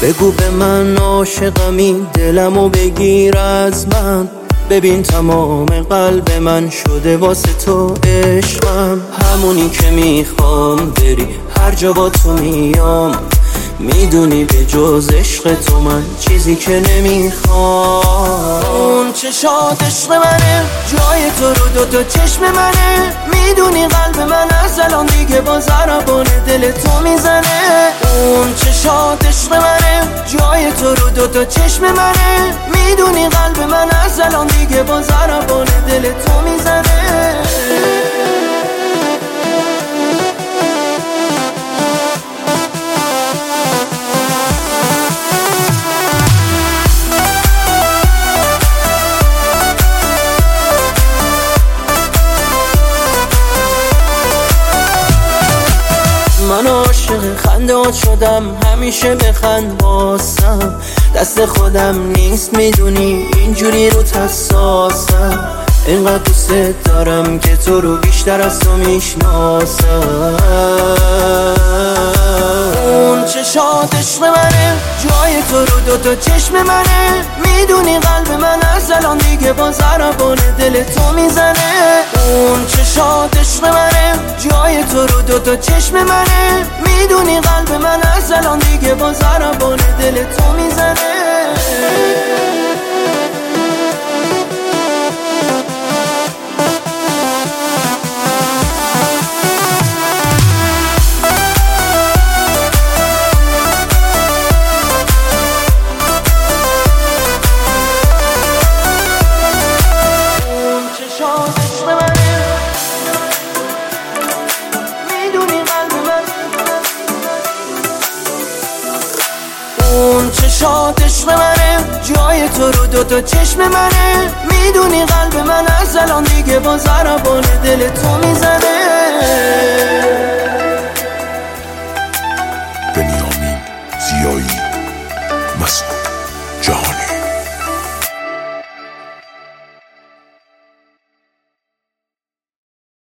بگو به من عاشقمی، دلمو بگیر از من. ببین تمام قلب من شده واسه تو عشقم. همونی که میخوام بری هر جا با تو میام. میدونی به جز عشق تو من چیزی که نمیخوام. اون چشات عشق منه، جای تو رو دوتا چشم منه. میدونی قلب من از الان دیگه با ضربان دل تو میزنه. اون چشات عشق منه، جای تو رو دوتا چشم منه. میدونی قلب من از الان دیگه با ضربان دل تو میزنه. من عاشق خنده‌هات شدم، همیشه بخند باسم. دست خودم نیست میدونی اینجوری رو حساسم. اینقدر دوست دارم که تو رو بیشتر از تو میشناسم. اون چشات عشق منه، جای تو رو دوتا چشم منه. میدونی قلب من از الان دیگه با ضربان دل تو میزنه. اون چشات عشق منه، جای تو رو دوتا چشم منه. میدونی قلب من از الان دیگه با ضربان دل تو میزنه. اون چشات عشق منه، جای تو رو دوتا چشم منه. میدونی قلب من از الان دیگه با ضربان دل تو میزنه. بنیامین زیایی مسعود.